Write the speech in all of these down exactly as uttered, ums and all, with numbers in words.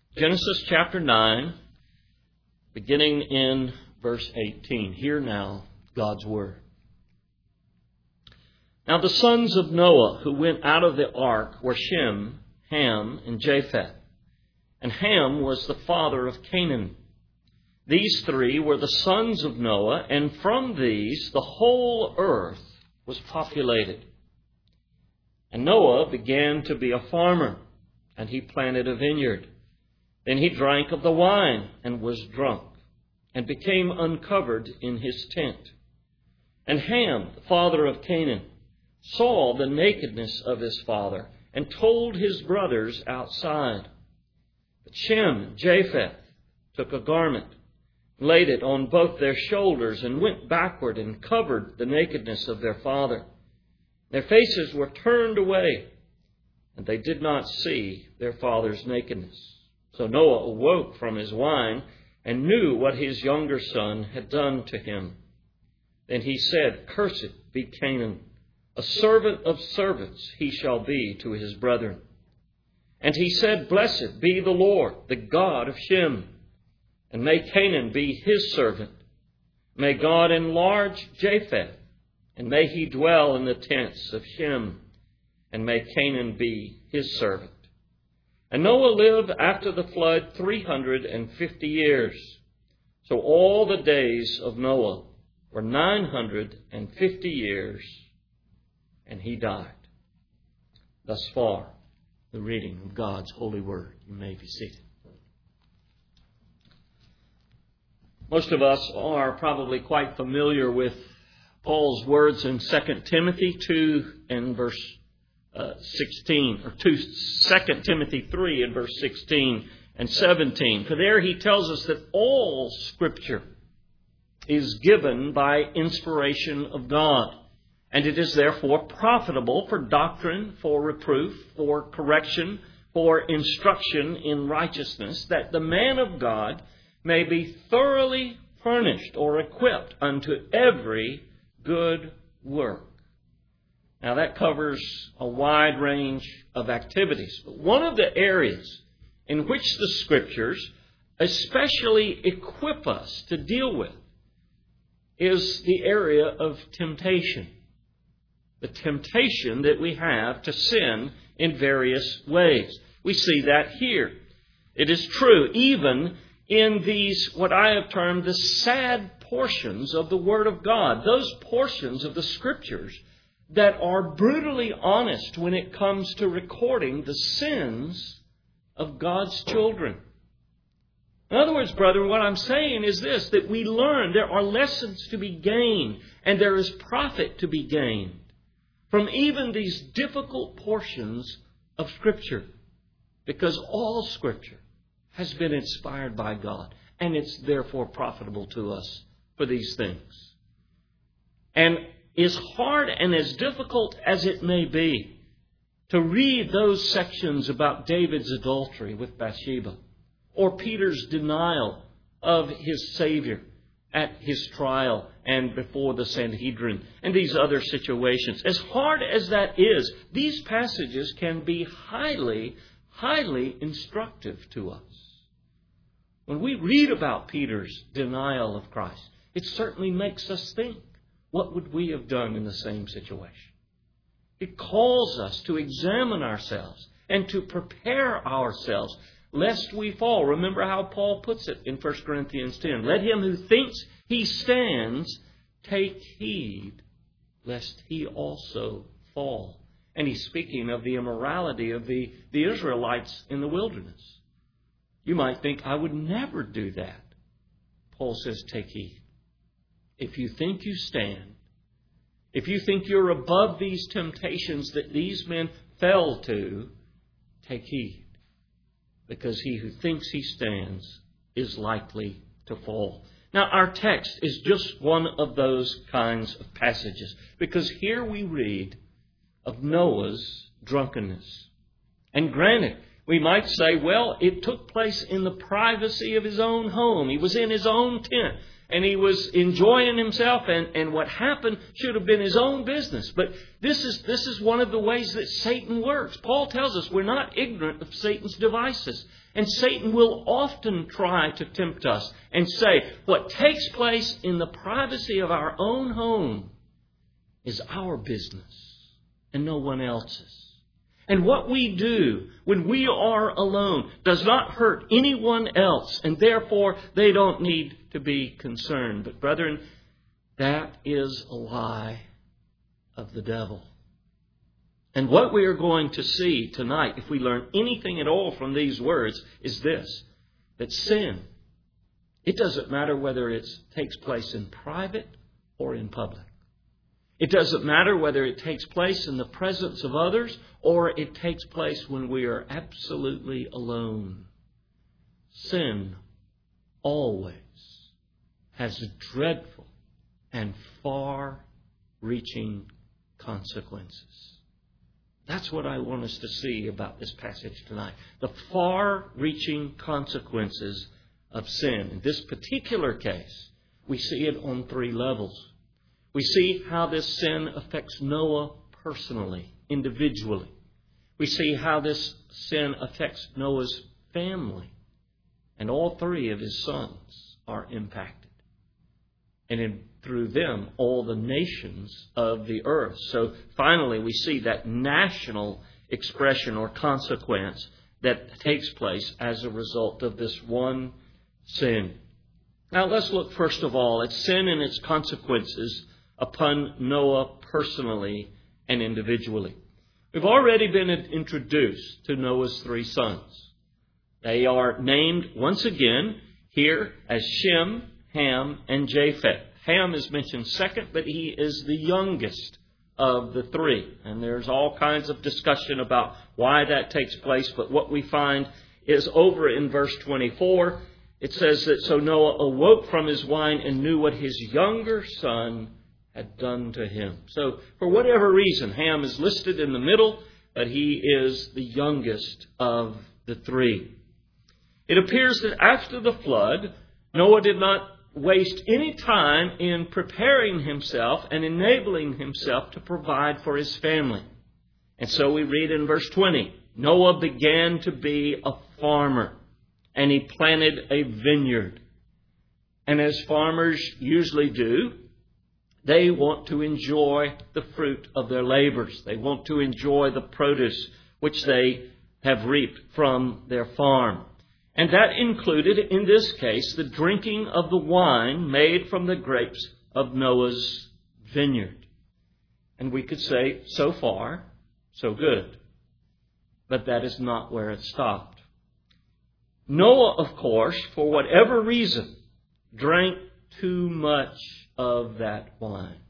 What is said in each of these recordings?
Genesis chapter nine, beginning in verse eighteen. Hear now God's word. Now the sons of Noah who went out of the ark were Shem, Ham, and Japheth. And Ham was the father of Canaan. These three were the sons of Noah, and from these the whole earth was populated. And Noah began to be a farmer, and he planted a vineyard. Then he drank of the wine and was drunk, and became uncovered in his tent. And Ham, the father of Canaan, saw the nakedness of his father, and told his brothers outside. But Shem and Japheth took a garment, laid it on both their shoulders, and went backward and covered the nakedness of their father. Their faces were turned away, and they did not see their father's nakedness. So Noah awoke from his wine and knew what his younger son had done to him. Then he said, "Cursed be Canaan, a servant of servants he shall be to his brethren." And he said, "Blessed be the Lord, the God of Shem, and may Canaan be his servant. May God enlarge Japheth, and may he dwell in the tents of Shem, and may Canaan be his servant." And Noah lived after the flood three hundred and fifty years. So all the days of Noah were nine hundred and fifty years, and he died. Thus far, the reading of God's holy word. You may be seated. Most of us are probably quite familiar with Paul's words in Second Timothy two and verse uh, sixteen, or two, Second Timothy three and verse sixteen and seventeen. For there he tells us that all Scripture is given by inspiration of God, and it is therefore profitable for doctrine, for reproof, for correction, for instruction in righteousness, that the man of God may be thoroughly furnished or equipped unto every good work. Now that covers a wide range of activities. But one of the areas in which the Scriptures especially equip us to deal with is the area of temptation. The temptation that we have to sin in various ways. We see that here. It is true, even in these, what I have termed the sad portions of the Word of God, those portions of the Scriptures that are brutally honest when it comes to recording the sins of God's children. In other words, brethren, what I'm saying is this, that we learn there are lessons to be gained, and there is profit to be gained from even these difficult portions of Scripture, because all Scripture has been inspired by God, and it's therefore profitable to us for these things. And as hard and as difficult as it may be to read those sections about David's adultery with Bathsheba, or Peter's denial of his Savior at his trial and before the Sanhedrin, and these other situations, as hard as that is, these passages can be highly, highly instructive to us. When we read about Peter's denial of Christ, it certainly makes us think, what would we have done in the same situation? It calls us to examine ourselves and to prepare ourselves lest we fall. Remember how Paul puts it in First Corinthians ten. Let him who thinks he stands take heed lest he also fall. And he's speaking of the immorality of the, the Israelites in the wilderness. You might think, I would never do that. Paul says, take heed. If you think you stand, if you think you're above these temptations that these men fell to, take heed. Because he who thinks he stands is likely to fall. Now, our text is just one of those kinds of passages, because here we read of Noah's drunkenness. And granted, we might say, well, it took place in the privacy of his own home. He was in his own tent. and he was enjoying himself, and, and what happened should have been his own business. But this is, this is one of the ways that Satan works. Paul tells us we're not ignorant of Satan's devices. And Satan will often try to tempt us and say, what takes place in the privacy of our own home is our business and no one else's. And what we do when we are alone does not hurt anyone else, and therefore they don't need to be concerned. But brethren, that is a lie of the devil. And what we are going to see tonight, if we learn anything at all from these words, is this: that sin, it doesn't matter whether it takes place in private or in public. It doesn't matter whether it takes place in the presence of others or it takes place when we are absolutely alone. Sin always has dreadful and far-reaching consequences. That's what I want us to see about this passage tonight. The far-reaching consequences of sin. In this particular case, we see it on three levels. We see how this sin affects Noah personally, individually. We see how this sin affects Noah's family. And all three of his sons are impacted. And in, through them, all the nations of the earth. So finally, we see that national expression or consequence that takes place as a result of this one sin. Now let's look first of all at sin and its consequences upon Noah personally and individually. We've already been introduced to Noah's three sons. They are named once again here as Shem, Ham, and Japheth. Ham is mentioned second, but he is the youngest of the three. And there's all kinds of discussion about why that takes place. But what we find is over in verse twenty-four, it says that so Noah awoke from his wine and knew what his younger son had done to him. So for whatever reason, Ham is listed in the middle, but he is the youngest of the three. It appears that after the flood, Noah did not waste any time in preparing himself and enabling himself to provide for his family. And so we read in verse twenty, Noah began to be a farmer, and he planted a vineyard. And as farmers usually do, they want to enjoy the fruit of their labors. They want to enjoy the produce which they have reaped from their farm. And that included, in this case, the drinking of the wine made from the grapes of Noah's vineyard. And we could say, so far, so good. But that is not where it stopped. Noah, of course, for whatever reason, drank too much of that wine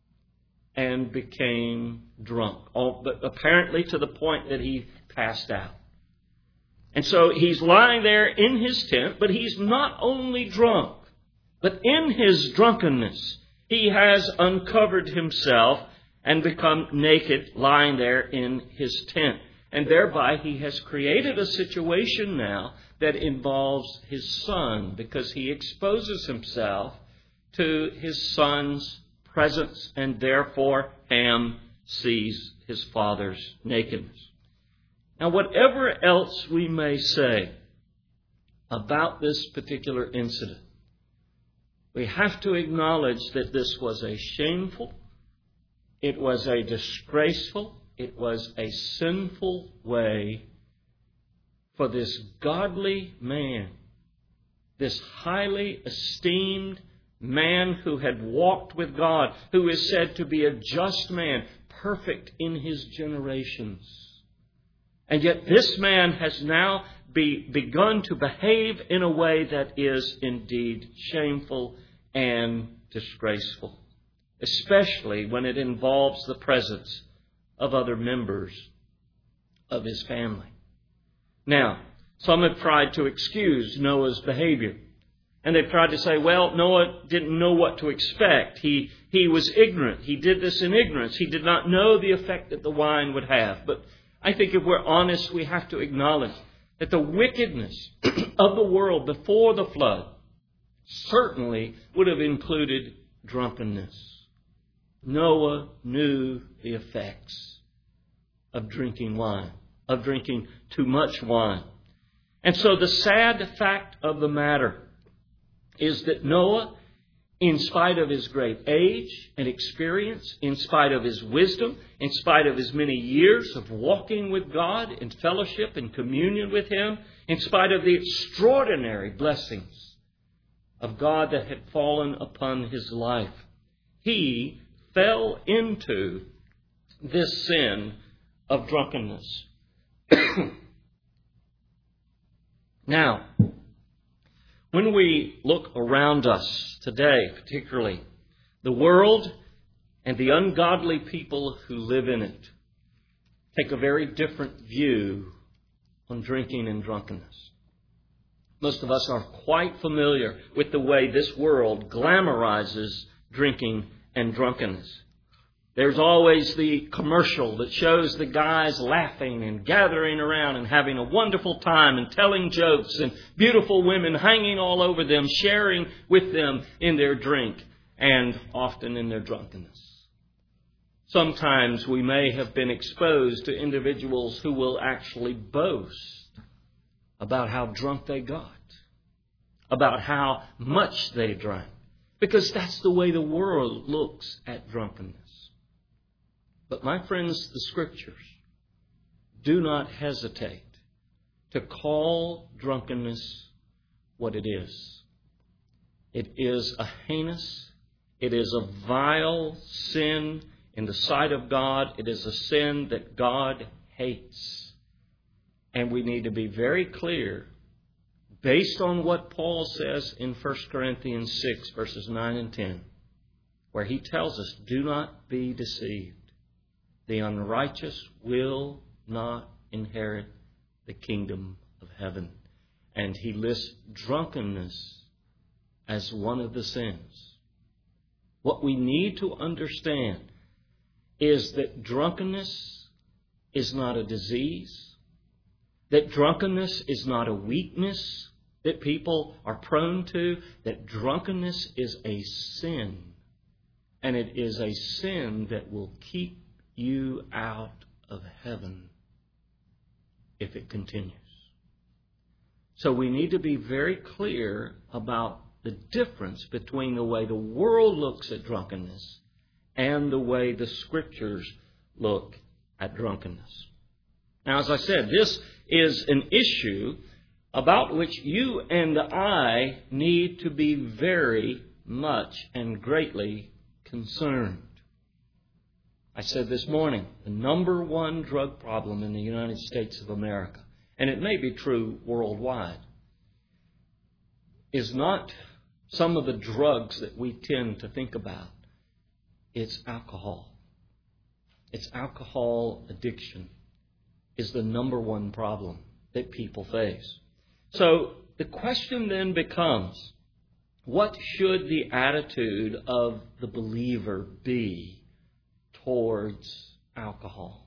and became drunk, but apparently to the point that he passed out. And so he's lying there in his tent, but he's not only drunk, but in his drunkenness, he has uncovered himself and become naked, lying there in his tent. And thereby he has created a situation now that involves his son, because he exposes himself to his son's presence, and therefore Ham sees his father's nakedness. Now, whatever else we may say about this particular incident, we have to acknowledge that this was a shameful, it was a disgraceful, it was a sinful way for this godly man, this highly esteemed man who had walked with God, who is said to be a just man, perfect in his generations. And yet this man has now be, begun to behave in a way that is indeed shameful and disgraceful, especially when it involves the presence of other members of his family. Now, some have tried to excuse Noah's behavior. And they've tried to say, well, Noah didn't know what to expect. He, he was ignorant. He did this in ignorance. He did not know the effect that the wine would have. But I think if we're honest, we have to acknowledge that the wickedness of the world before the flood certainly would have included drunkenness. Noah knew the effects of drinking wine, of drinking too much wine. And so the sad fact of the matter is that Noah, in spite of his great age and experience, in spite of his wisdom, in spite of his many years of walking with God in fellowship and communion with Him, in spite of the extraordinary blessings of God that had fallen upon his life, he fell into this sin of drunkenness. Now, when we look around us today, particularly the world and the ungodly people who live in it, take a very different view on drinking and drunkenness. Most of us are quite familiar with the way this world glamorizes drinking and drunkenness. There's always the commercial that shows the guys laughing and gathering around and having a wonderful time and telling jokes, and beautiful women hanging all over them, sharing with them in their drink and often in their drunkenness. Sometimes we may have been exposed to individuals who will actually boast about how drunk they got, about how much they drank, because that's the way the world looks at drunkenness. But my friends, the Scriptures do not hesitate to call drunkenness what it is. It is a heinous, it is a vile sin in the sight of God. It is a sin that God hates. And we need to be very clear, based on what Paul says in First Corinthians six, verses nine and ten, where he tells us, do not be deceived. The unrighteous will not inherit the kingdom of heaven. And he lists drunkenness as one of the sins. What we need to understand is that drunkenness is not a disease, that drunkenness is not a weakness that people are prone to, that drunkenness is a sin. And it is a sin that will keep you out of heaven if it continues. So we need to be very clear about the difference between the way the world looks at drunkenness and the way the Scriptures look at drunkenness. Now, as I said, this is an issue about which you and I need to be very much and greatly concerned. I said this morning, the number one drug problem in the United States of America, and it may be true worldwide, is not some of the drugs that we tend to think about. It's alcohol. It's alcohol addiction is the number one problem that people face. So the question then becomes, what should the attitude of the believer be towards alcohol?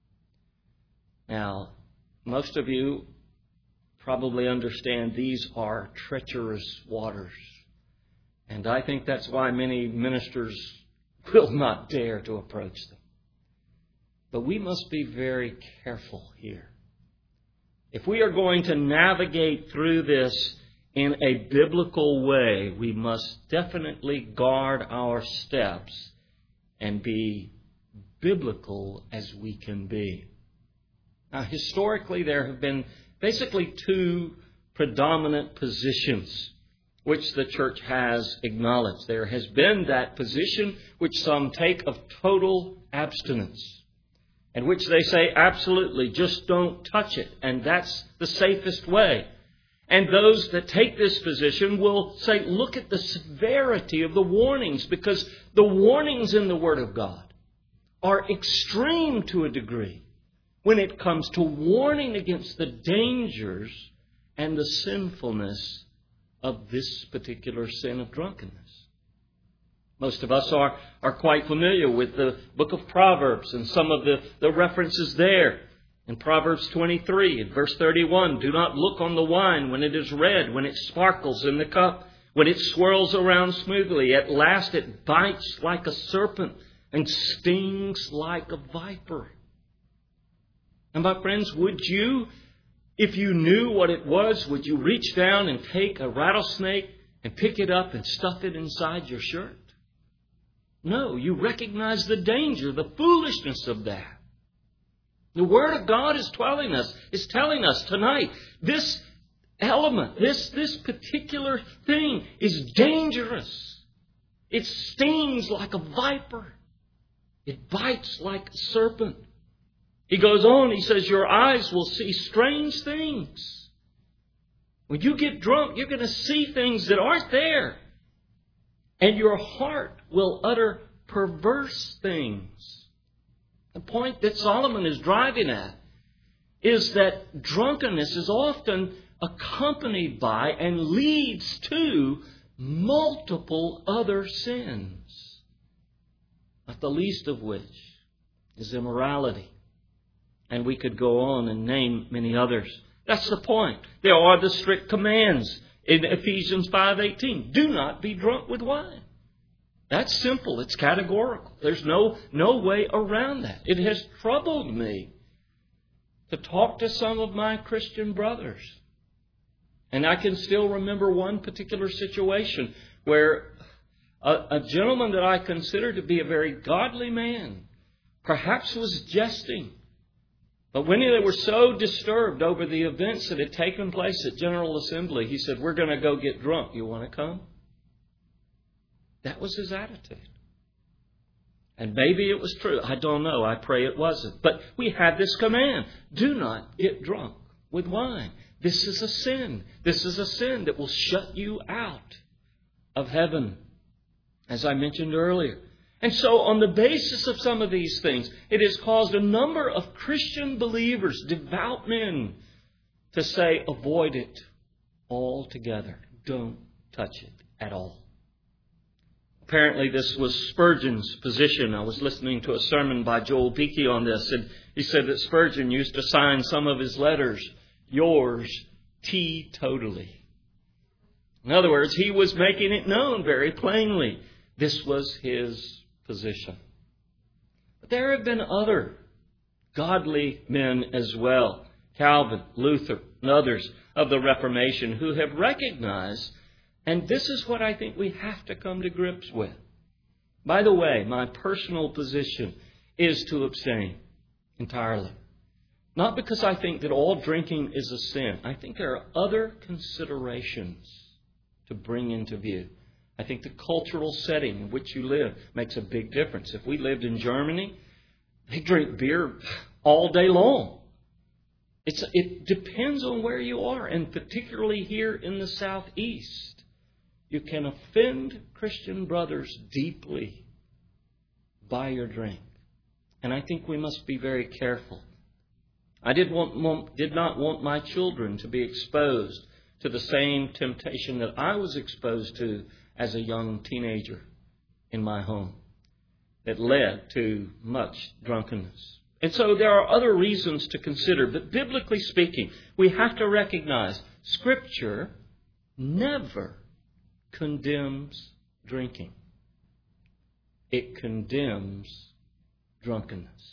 Now, most of you probably understand these are treacherous waters. And I think that's why many ministers will not dare to approach them. But we must be very careful here. If we are going to navigate through this in a biblical way, we must definitely guard our steps and be biblical as we can be. Now, historically, there have been basically two predominant positions which the church has acknowledged. There has been that position which some take of total abstinence, in which they say, absolutely, just don't touch it, and that's the safest way. And those that take this position will say, look at the severity of the warnings, because the warnings in the Word of God are extreme to a degree when it comes to warning against the dangers and the sinfulness of this particular sin of drunkenness. Most of us are, are quite familiar with the book of Proverbs and some of the, the references there. In Proverbs twenty-three, in verse thirty-one, do not look on the wine when it is red, when it sparkles in the cup, When it swirls around smoothly, at last it bites like a serpent and stings like a viper. And my friends, would you, if you knew what it was, would you reach down and take a rattlesnake and pick it up and stuff it inside your shirt? No, you recognize the danger, the foolishness of that. The Word of God is telling us, is telling us tonight, this element, this, this particular thing is dangerous. It stings like a viper. It bites like a serpent. He goes on, he says, your eyes will see strange things. When you get drunk, you're going to see things that aren't there. And your heart will utter perverse things. The point that Solomon is driving at is that drunkenness is often accompanied by and leads to multiple other sins, not the least of which is immorality. And we could go on and name many others. That's the point. There are the strict commands in Ephesians five eighteen. Do not be drunk with wine. That's simple. It's categorical. There's no, no way around that. It has troubled me to talk to some of my Christian brothers. And I can still remember one particular situation where a, a gentleman that I consider to be a very godly man perhaps was jesting. But when they were so disturbed over the events that had taken place at General Assembly, he said, we're going to go get drunk. You want to come? That was his attitude. And maybe it was true. I don't know. I pray it wasn't. But we have this command. Do not get drunk with wine. This is a sin. This is a sin that will shut you out of heaven, as I mentioned earlier. And so on the basis of some of these things, it has caused a number of Christian believers, devout men, to say, avoid it altogether. Don't touch it at all. Apparently this was Spurgeon's position. I was listening to a sermon by Joel Beakey on this, and he said that Spurgeon used to sign some of his letters, yours teetotally. In other words, he was making it known very plainly. This was his position. But there have been other godly men as well, Calvin, Luther, and others of the Reformation, who have recognized, and this is what I think we have to come to grips with. By the way, my personal position is to abstain entirely. Not because I think that all drinking is a sin. I think there are other considerations to bring into view. I think the cultural setting in which you live makes a big difference. If we lived in Germany, they drink beer all day long. It's, it depends on where you are, and particularly here in the Southeast. You can offend Christian brothers deeply by your drink. And I think we must be very careful. I did, want, did not want my children to be exposed to the same temptation that I was exposed to as a young teenager in my home that led to much drunkenness. And so there are other reasons to consider, but biblically speaking, we have to recognize Scripture never condemns drinking. It condemns drunkenness.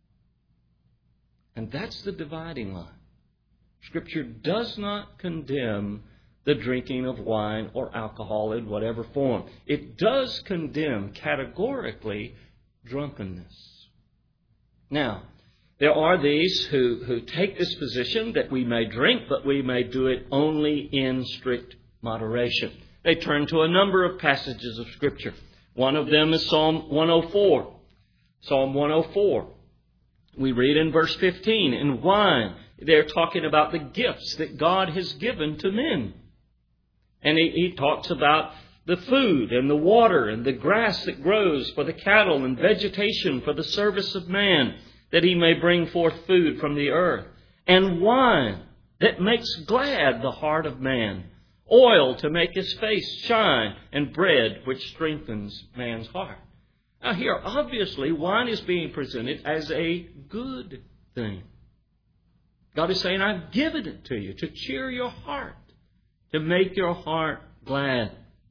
And that's the dividing line. Scripture does not condemn the drinking of wine or alcohol in whatever form. It does condemn categorically drunkenness. Now, there are these who, who take this position that we may drink, but we may do it only in strict moderation. They turn to a number of passages of Scripture. One of them is Psalm one oh four. Psalm one oh four. We read in verse fifteen, in wine, they're talking about the gifts that God has given to men. And he, he talks about the food and the water and the grass that grows for the cattle and vegetation for the service of man, that he may bring forth food from the earth. And wine that makes glad the heart of man. Oil to make his face shine, and bread which strengthens man's heart. Now here, obviously, wine is being presented as a good thing. God is saying, I've given it to you to cheer your heart, to make your heart glad.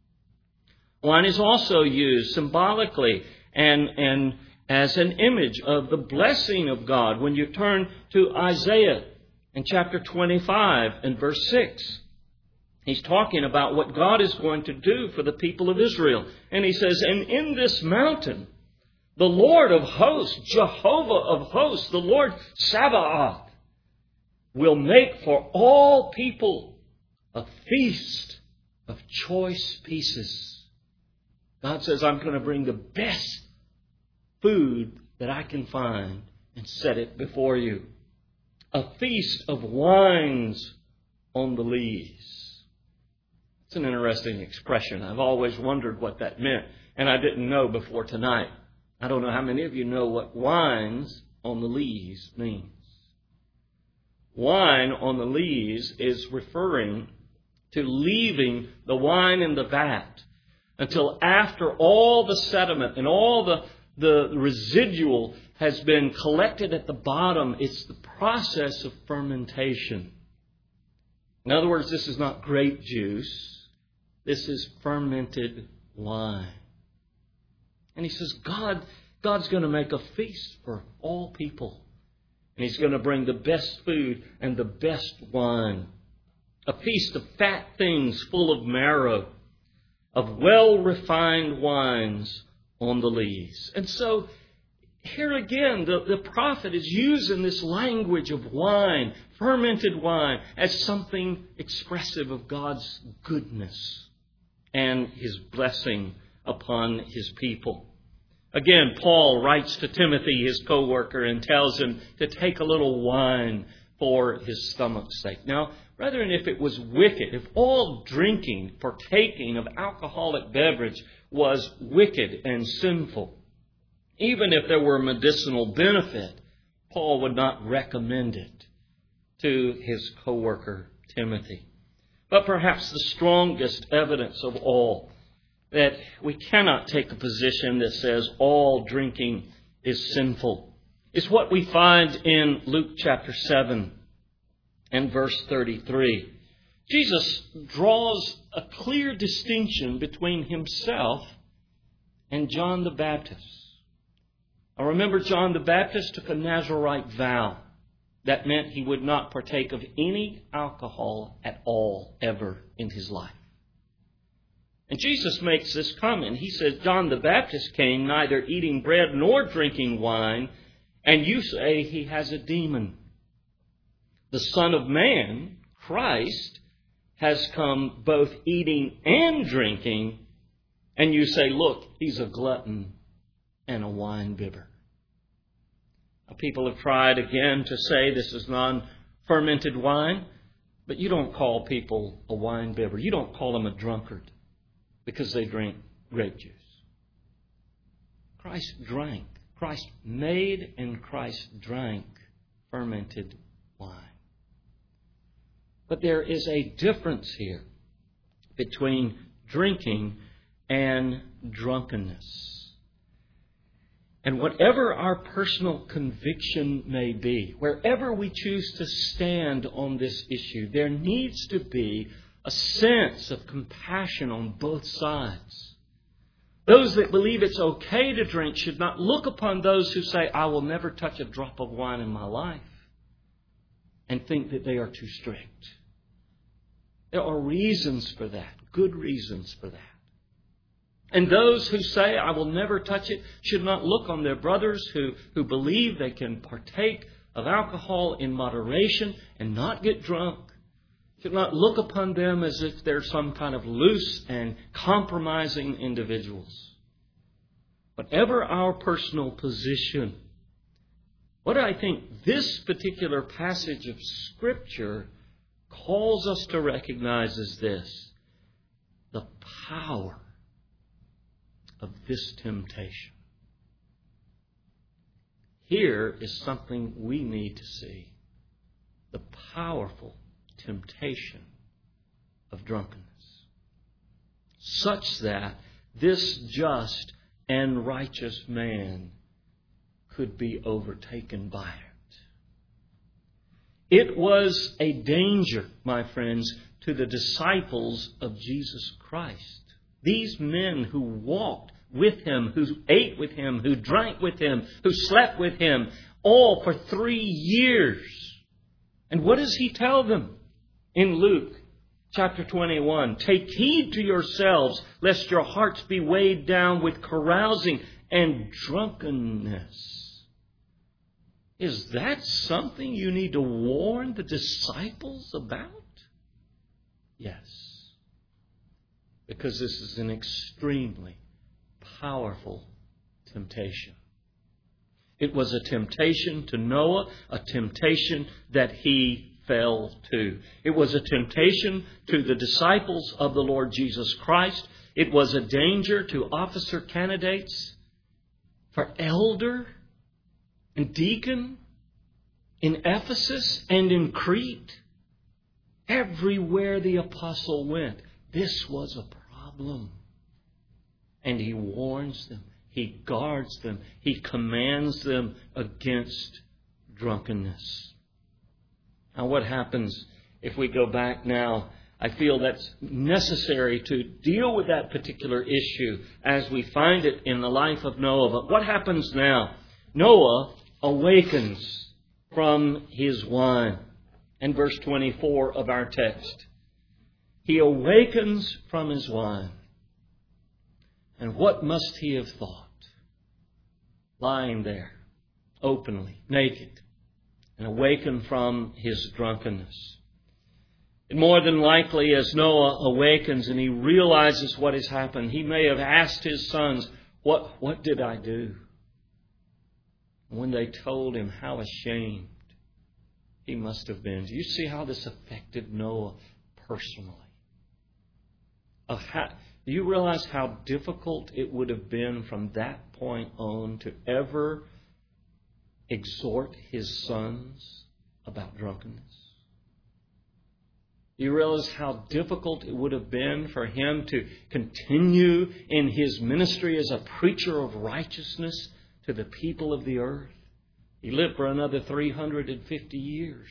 Wine is also used symbolically and, and as an image of the blessing of God. When you turn to Isaiah in chapter twenty-five and verse six, he's talking about what God is going to do for the people of Israel. And he says, and in this mountain, the Lord of hosts, Jehovah of hosts, the Lord Sabaoth, will make for all people a feast of choice pieces. God says, I'm going to bring the best food that I can find and set it before you. A feast of wines on the lees. It's an interesting expression. I've always wondered what that meant, and I didn't know before tonight. I don't know how many of you know what wines on the lees means. Wine on the lees is referring to leaving the wine in the vat until after all the sediment and all the, the residual has been collected at the bottom. It's the process of fermentation. In other words, this is not grape juice. This is fermented wine. And he says, God, God's going to make a feast for all people. And he's going to bring the best food and the best wine. A feast of fat things full of marrow, of well-refined wines on the lees. And so, here again, the, the prophet is using this language of wine, fermented wine, as something expressive of God's goodness and His blessing upon His people. Again, Paul writes to Timothy, his co-worker, and tells him to take a little wine for his stomach's sake. Now, brethren, if it was wicked, if all drinking, partaking of alcoholic beverage was wicked and sinful, even if there were medicinal benefit, Paul would not recommend it to his co-worker, Timothy. But perhaps the strongest evidence of all that we cannot take a position that says all drinking is sinful is what we find in Luke chapter seven and verse thirty-three. Jesus draws a clear distinction between himself and John the Baptist. I remember John the Baptist took a Nazirite vow. That meant he would not partake of any alcohol at all, ever in his life. And Jesus makes this comment. He says, John the Baptist came neither eating bread nor drinking wine, and you say he has a demon. The Son of Man, Christ, has come both eating and drinking, and you say, look, he's a glutton and a wine-bibber. People have tried again to say this is non-fermented wine, but you don't call people a wine-bibber. You don't call them a drunkard because they drink grape juice. Christ drank. Christ made and Christ drank fermented wine. But there is a difference here between drinking and drunkenness. And whatever our personal conviction may be, wherever we choose to stand on this issue, there needs to be a sense of compassion on both sides. Those that believe it's okay to drink should not look upon those who say, I will never touch a drop of wine in my life, and think that they are too strict. There are reasons for that, good reasons for that. And those who say, I will never touch it, should not look on their brothers who, who believe they can partake of alcohol in moderation and not get drunk. Should not look upon them as if they're some kind of loose and compromising individuals. Whatever our personal position, what I think this particular passage of Scripture calls us to recognize is this: the power of this temptation. Here is something we need to see: the powerful temptation of drunkenness, such that this just and righteous man could be overtaken by it. It was a danger, my friends, to the disciples of Jesus Christ. These men who walked with him, who ate with him, who drank with him, who slept with him, all for three years. And what does he tell them in Luke chapter twenty-one? Take heed to yourselves, lest your hearts be weighed down with carousing and drunkenness. Is that something you need to warn the disciples about? Yes. Because this is an extremely powerful temptation. It was a temptation to Noah, a temptation that he fell to. It was a temptation to the disciples of the Lord Jesus Christ. It was a danger to officer candidates for elder and deacon in Ephesus and in Crete. Everywhere the apostle went, this was a problem. And he warns them. He guards them. He commands them against drunkenness. Now, what happens if we go back now? I feel that's necessary to deal with that particular issue as we find it in the life of Noah. But what happens now? Noah awakens from his wine. And verse twenty-four of our text. He awakens from his wine. And what must he have thought? Lying there, openly, naked, and awakened from his drunkenness. And more than likely, as Noah awakens and he realizes what has happened, he may have asked his sons, What, what did I do? And when they told him, how ashamed he must have been. Do you see how this affected Noah personally? Of how, do you realize how difficult it would have been from that point on to ever exhort his sons about drunkenness? Do you realize how difficult it would have been for him to continue in his ministry as a preacher of righteousness to the people of the earth? He lived for another three hundred fifty years.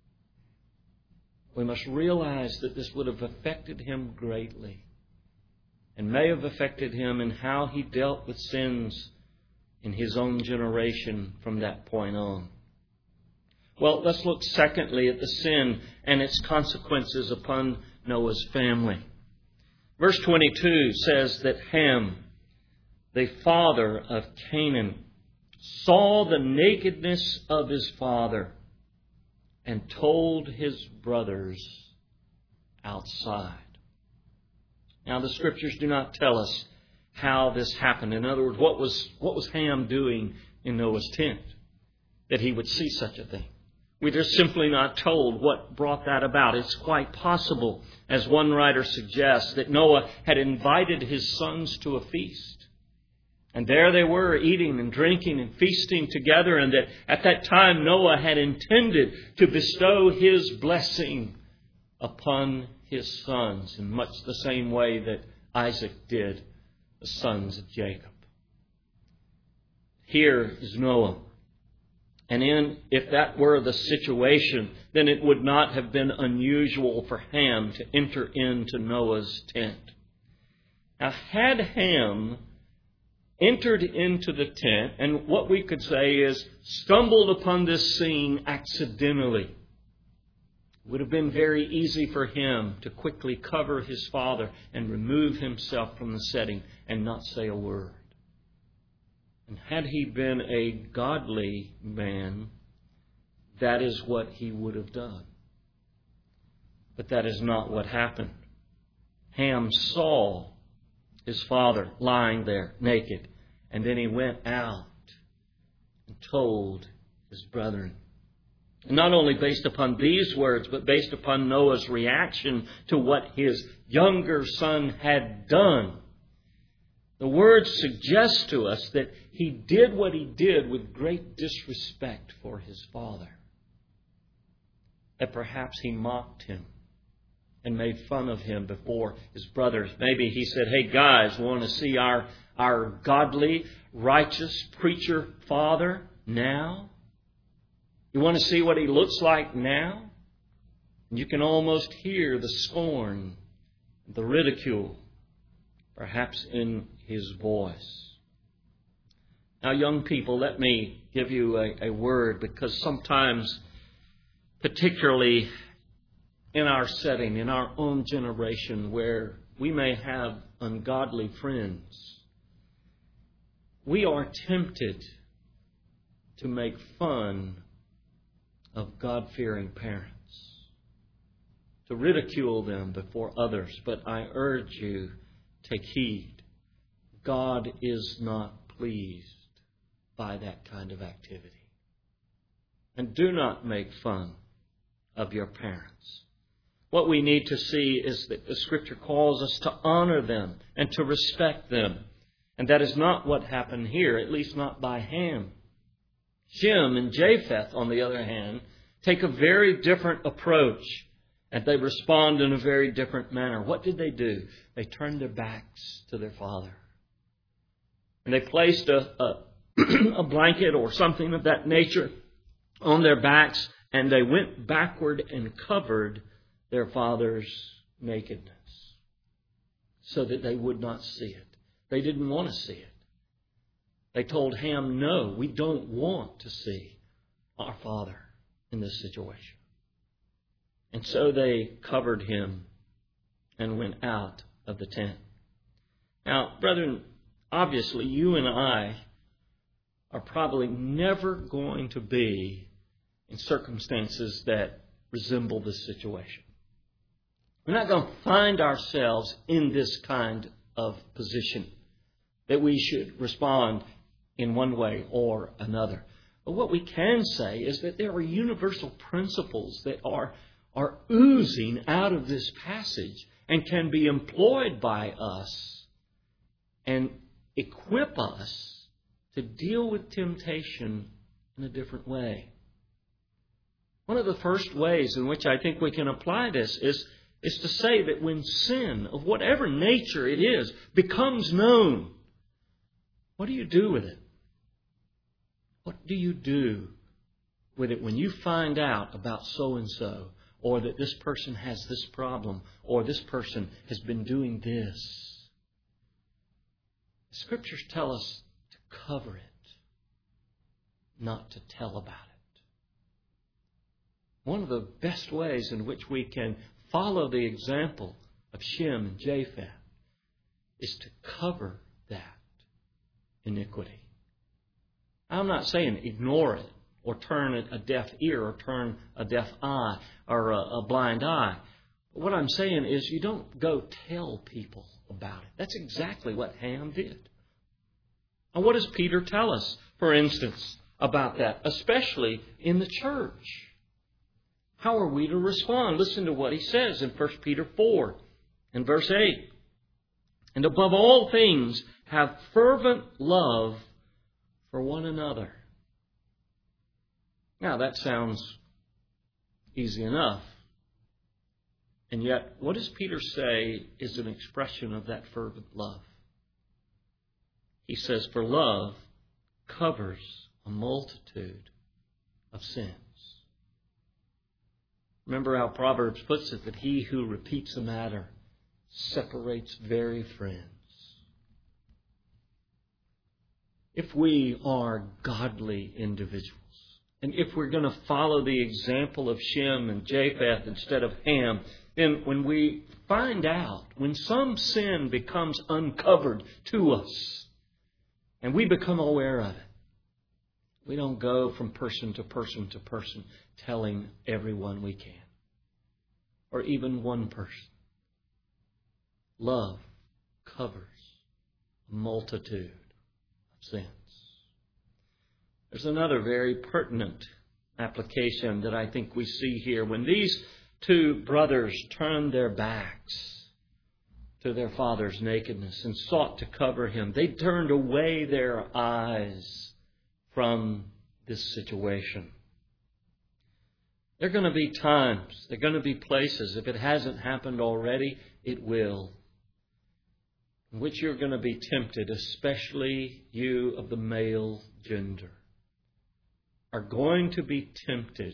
We must realize that this would have affected him greatly, and may have affected him in how he dealt with sins in his own generation from that point on. Well, let's look secondly at the sin and its consequences upon Noah's family. Verse twenty-two says that Ham, the father of Canaan, saw the nakedness of his father and told his brothers outside. Now, the Scriptures do not tell us how this happened. In other words, what was, what was Ham doing in Noah's tent that he would see such a thing? We're just simply not told what brought that about. It's quite possible, as one writer suggests, that Noah had invited his sons to a feast. And there they were, eating and drinking and feasting together, and that at that time Noah had intended to bestow his blessing upon his sons in much the same way that Isaac did the sons of Jacob. Here is Noah. And in, if that were the situation, then it would not have been unusual for Ham to enter into Noah's tent. Now, had Ham entered into the tent, and what we could say is stumbled upon this scene accidentally, it would have been very easy for him to quickly cover his father and remove himself from the setting and not say a word. And had he been a godly man, that is what he would have done. But that is not what happened. Ham saw his father lying there naked, and then he went out and told his brethren. And not only based upon these words, but based upon Noah's reaction to what his younger son had done. The words suggest to us that he did what he did with great disrespect for his father. That perhaps he mocked him and made fun of him before his brothers. Maybe he said, hey guys, want to see our, our godly, righteous preacher father now? You want to see what he looks like now? And you can almost hear the scorn, the ridicule perhaps in his voice. Now, young people, let me give you a, a word, because sometimes, particularly in our setting, in our own generation, where we may have ungodly friends, we are tempted to make fun of God-fearing parents, to ridicule them before others. But I urge you, take heed. God is not pleased by that kind of activity. And do not make fun of your parents. What we need to see is that the Scripture calls us to honor them and to respect them. And that is not what happened here, at least not by Ham. Shem and Japheth, on the other hand, take a very different approach, and they respond in a very different manner. What did they do? They turned their backs to their father. And they placed a, a, a blanket or something of that nature on their backs, and they went backward and covered their father's nakedness so that they would not see it. They didn't want to see it. They told Ham, no, we don't want to see our father in this situation. And so they covered him and went out of the tent. Now, brethren, obviously you and I are probably never going to be in circumstances that resemble this situation. We're not going to find ourselves in this kind of position that we should respond in one way or another. But what we can say is that there are universal principles that are, are oozing out of this passage and can be employed by us and equip us to deal with temptation in a different way. One of the first ways in which I think we can apply this is, is to say that when sin, of whatever nature it is, becomes known, what do you do with it? What do you do with it when you find out about so-and-so, or that this person has this problem, or this person has been doing this? The Scriptures tell us to cover it, not to tell about it. One of the best ways in which we can follow the example of Shem and Japheth is to cover that iniquity. I'm not saying ignore it or turn a deaf ear or turn a deaf eye or a, a blind eye. But what I'm saying is you don't go tell people about it. That's exactly what Ham did. And what does Peter tell us, for instance, about that, especially in the church? How are we to respond? Listen to what he says in First Peter four and verse eight. And above all things, have fervent love for one another. Now that sounds easy enough. And yet, what does Peter say is an expression of that fervent love? He says, for love covers a multitude of sins. Remember how Proverbs puts it, that he who repeats a matter separates very friends. If we are godly individuals, and if we're going to follow the example of Shem and Japheth instead of Ham, then when we find out, when some sin becomes uncovered to us, and we become aware of it, we don't go from person to person to person telling everyone we can, or even one person. Love covers a multitude of sins. There's another very pertinent application that I think we see here. When these two brothers turned their backs to their father's nakedness and sought to cover him, they turned away their eyes from this situation. There are going to be times, there are going to be places, if it hasn't happened already, it will, in which you're going to be tempted, especially you of the male gender, are going to be tempted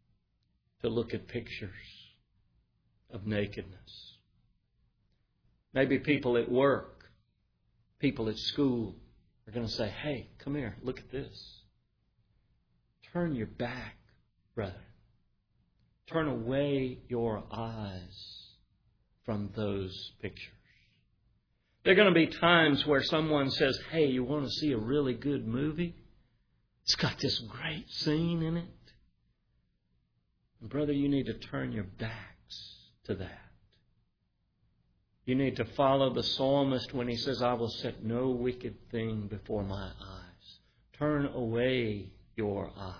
to look at pictures of nakedness. Maybe people at work, people at school are going to say, hey, come here, look at this. Turn your back, brother. Turn away your eyes from those pictures. There are going to be times where someone says, hey, you want to see a really good movie? It's got this great scene in it. And brother, you need to turn your backs to that. You need to follow the psalmist when he says, I will set no wicked thing before my eyes. Turn away your eyes.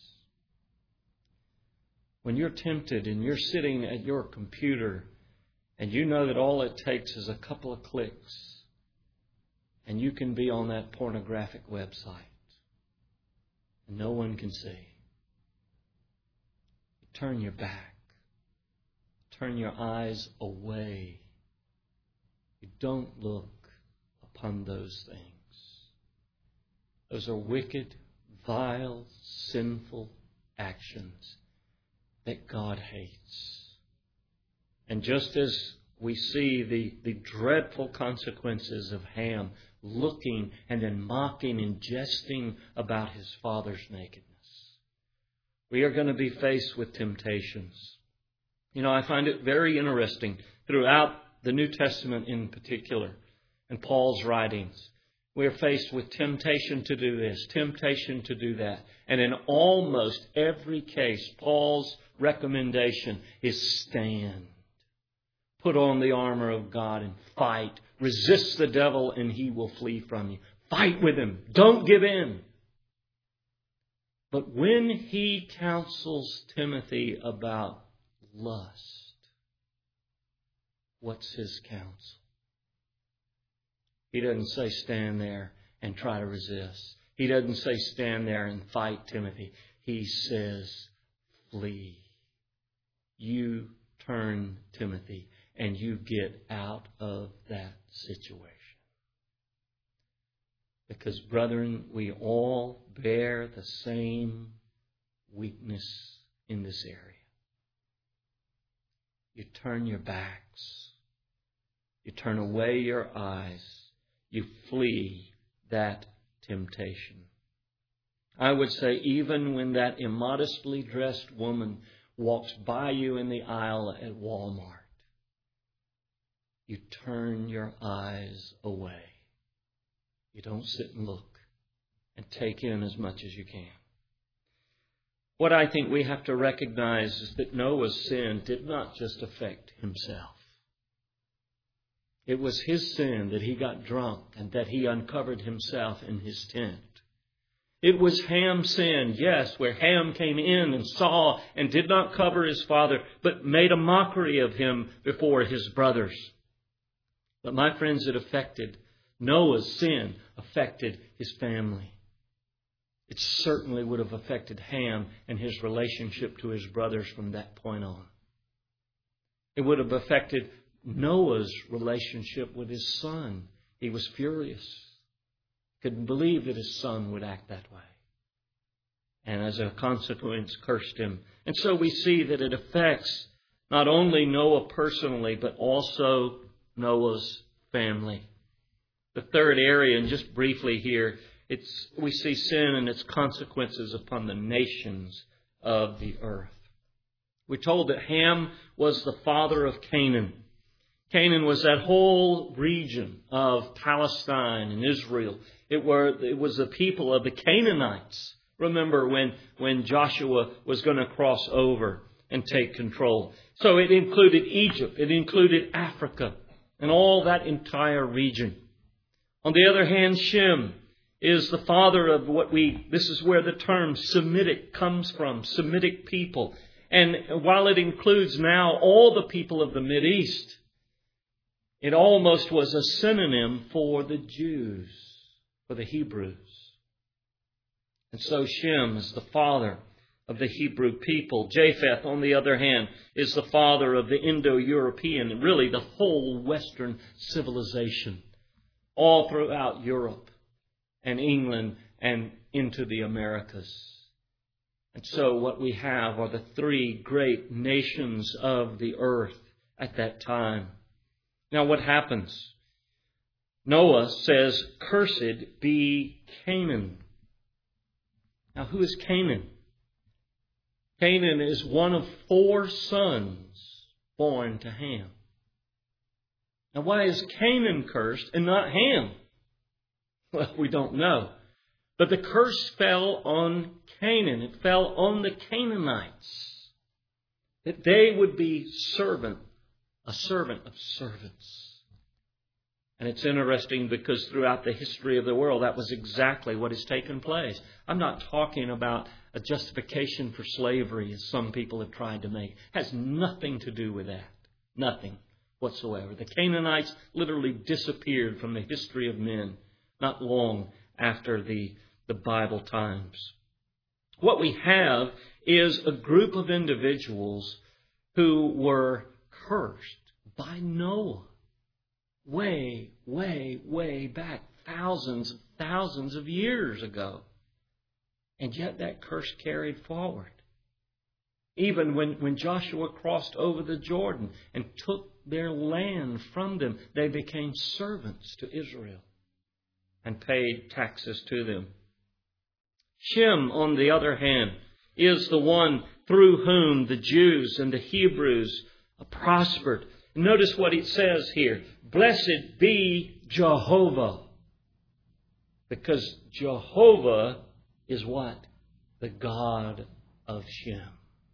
When you're tempted and you're sitting at your computer and you know that all it takes is a couple of clicks and you can be on that pornographic website and no one can see. Turn your back. Turn your eyes away. You don't look upon those things. Those are wicked, vile, sinful actions that God hates. And just as we see the, the dreadful consequences of Ham looking and then mocking and jesting about his father's nakedness, we are going to be faced with temptations. You know, I find it very interesting throughout the New Testament in particular and Paul's writings. We are faced with temptation to do this, temptation to do that. And in almost every case, Paul's recommendation is stand. Put on the armor of God and fight. Resist the devil and he will flee from you. Fight with him. Don't give in. But when he counsels Timothy about lust, what's his counsel? He doesn't say stand there and try to resist. He doesn't say stand there and fight Timothy. He says flee. You turn, Timothy, and you get out of that situation. Because, brethren, we all bear the same weakness in this area. You turn your backs. You turn away your eyes. You flee that temptation. I would say even when that immodestly dressed woman walks by you in the aisle at Walmart, you turn your eyes away. You don't sit and look and take in as much as you can. What I think we have to recognize is that Noah's sin did not just affect himself. It was his sin that he got drunk and that he uncovered himself in his tent. It was Ham's sin, yes, where Ham came in and saw and did not cover his father, but made a mockery of him before his brothers. But my friends, it affected Noah's sin affected his family. It certainly would have affected Ham and his relationship to his brothers from that point on. It would have affected Noah's relationship with his son. He was furious. Couldn't believe that his son would act that way. And as a consequence, cursed him. And so we see that it affects not only Noah personally, but also Noah's family. The third area, and just briefly here, it's we see sin and its consequences upon the nations of the earth. We're told that Ham was the father of Canaan. Canaan was that whole region of Palestine and Israel. It were it was the people of the Canaanites. Remember when, when Joshua was going to cross over and take control. So it included Egypt. It included Africa and all that entire region. On the other hand, Shem is the father of what we, this is where the term Semitic comes from, Semitic people. And while it includes now all the people of the Mideast, it almost was a synonym for the Jews, for the Hebrews. And so Shem is the father of the Hebrew people. Japheth, on the other hand, is the father of the Indo-European, and really the whole Western civilization, all throughout Europe and England and into the Americas. And so what we have are the three great nations of the earth at that time. Now what happens? Noah says, "Cursed be Canaan." Now who is Canaan? Canaan is one of four sons born to Ham. Now why is Canaan cursed and not Ham? Well, we don't know. But the curse fell on Canaan. It fell on the Canaanites. That they would be servant, a servant of servants. And it's interesting because throughout the history of the world, that was exactly what has taken place. I'm not talking about a justification for slavery, as some people have tried to make. It has nothing to do with that. Nothing whatsoever. The Canaanites literally disappeared from the history of men not long after the, the Bible times. What we have is a group of individuals who were cursed by Noah. Way, way, way back, thousands, thousands of years ago. And yet that curse carried forward. Even when, when Joshua crossed over the Jordan and took their land from them, they became servants to Israel and paid taxes to them. Shem, on the other hand, is the one through whom the Jews and the Hebrews prospered. Notice what it says here. Blessed be Jehovah. Because Jehovah is what? The God of Shem.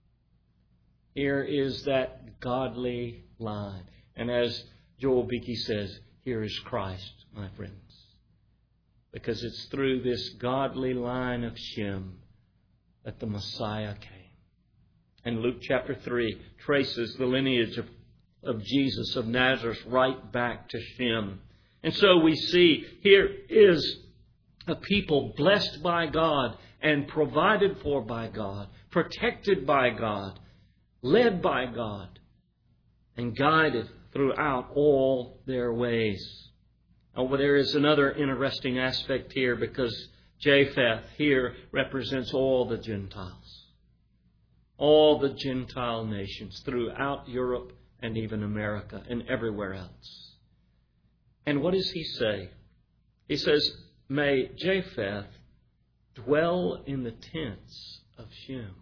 Here is that godly line. And as Joel Beakey says, here is Christ, my friends. Because it's through this godly line of Shem that the Messiah came. And Luke chapter three traces the lineage of of Jesus of Nazareth right back to Shem. And so we see here is a people blessed by God and provided for by God, protected by God, led by God, and guided throughout all their ways. Oh, well, there is another interesting aspect here because Japheth here represents all the Gentiles. All the Gentile nations throughout Europe and even America and everywhere else. And what does he say? He says, may Japheth dwell in the tents of Shem.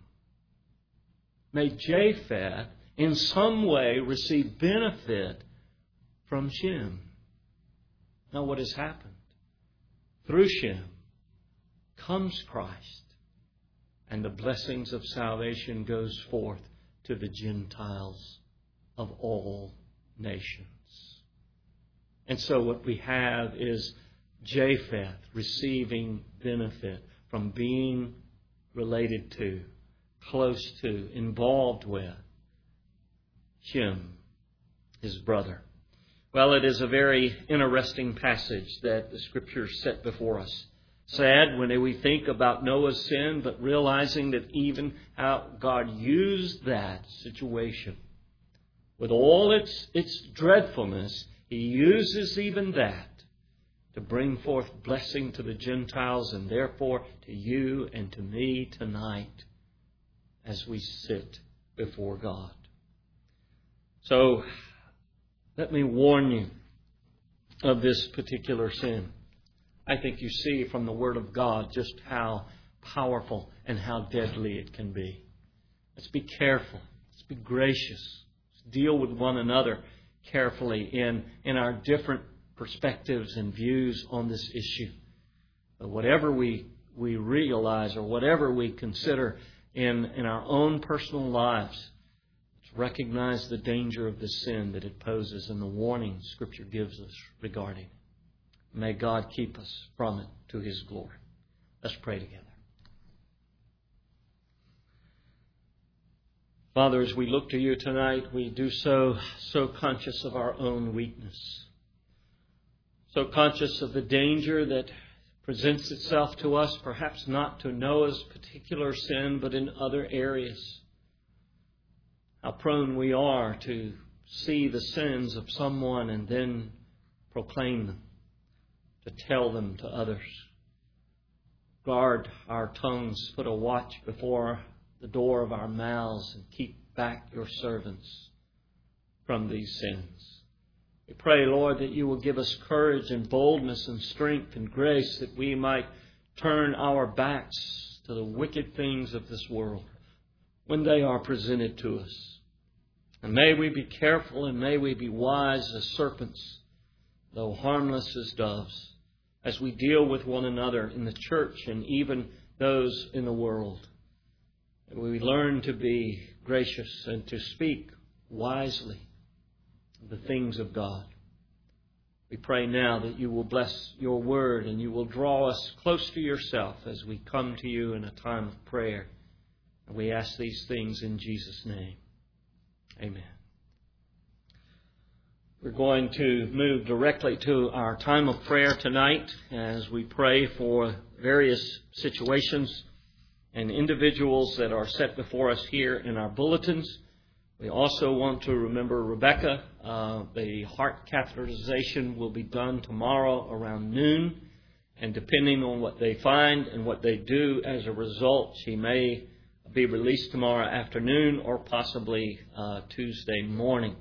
May Japheth in some way receive benefit from Shem. Now what has happened? Through Shem comes Christ, and the blessings of salvation goes forth to the Gentiles of all nations. And so what we have is Japheth receiving benefit from being related to, close to, involved with Shem, his brother. Well, it is a very interesting passage that the Scriptures set before us. Sad when we think about Noah's sin, but realizing that even how God used that situation with all its, its dreadfulness, He uses even that to bring forth blessing to the Gentiles and therefore to you and to me tonight as we sit before God. So, let me warn you of this particular sin. I think you see from the Word of God just how powerful and how deadly it can be. Let's be careful. Let's be gracious. Let's deal with one another carefully in, in our different perspectives and views on this issue. But whatever we, we realize or whatever we consider in, in our own personal lives, let's recognize the danger of the sin that it poses and the warning Scripture gives us regarding it. May God keep us from it to His glory. Let's pray together. Father, as we look to You tonight, we do so, so conscious of our own weakness. So conscious of the danger that presents itself to us, perhaps not to Noah's particular sin, but in other areas. How prone we are to see the sins of someone and then proclaim them, to tell them to others. Guard our tongues, put a watch before the door of our mouths, and keep back Your servants from these sins. We pray, Lord, that you will give us courage and boldness and strength and grace that we might turn our backs to the wicked things of this world when they are presented to us. And may we be careful and may we be wise as serpents, though harmless as doves, as we deal with one another in the church and even those in the world. And we learn to be gracious and to speak wisely the things of God. We pray now that you will bless your word and you will draw us close to yourself as we come to you in a time of prayer. And we ask these things in Jesus' name. Amen. We're going to move directly to our time of prayer tonight as we pray for various situations and individuals that are set before us here in our bulletins. We also want to remember Rebecca. Uh, the heart catheterization will be done tomorrow around noon. And depending on what they find and what they do as a result, she may be released tomorrow afternoon or possibly uh, Tuesday morning.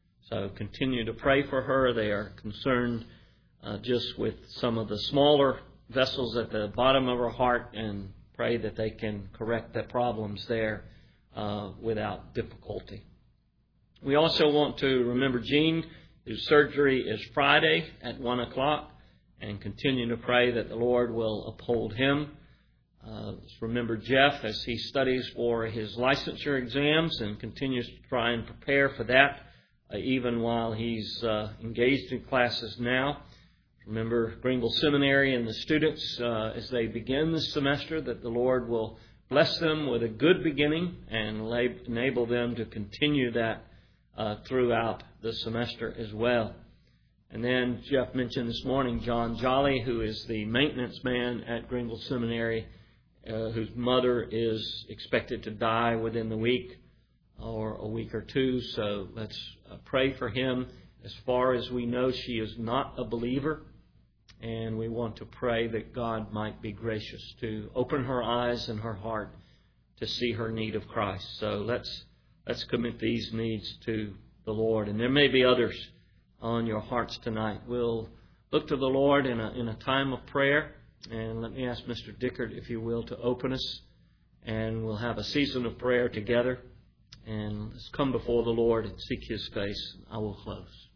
So continue to pray for her. They are concerned uh, just with some of the smaller vessels at the bottom of her heart, and pray that they can correct the problems there uh, without difficulty. We also want to remember Gene, whose surgery is Friday at one o'clock, and continue to pray that the Lord will uphold him. Uh, let's remember Jeff as he studies for his licensure exams and continues to try and prepare for that, uh, even while he's uh, engaged in classes now. Remember Greenville Seminary and the students uh, as they begin this semester, that the Lord will bless them with a good beginning and lay, enable them to continue that uh, throughout the semester as well. And then Jeff mentioned this morning John Jolly, who is the maintenance man at Greenville Seminary, uh, whose mother is expected to die within the week or a week or two. So let's uh, pray for him. As far as we know, she is not a believer. And we want to pray that God might be gracious to open her eyes and her heart to see her need of Christ. So let's let's commit these needs to the Lord. And there may be others on your hearts tonight. We'll look to the Lord in a in a time of prayer. And let me ask Mister Dickert, if you will, to open us. And we'll have a season of prayer together. And let's come before the Lord and seek His face. I will close.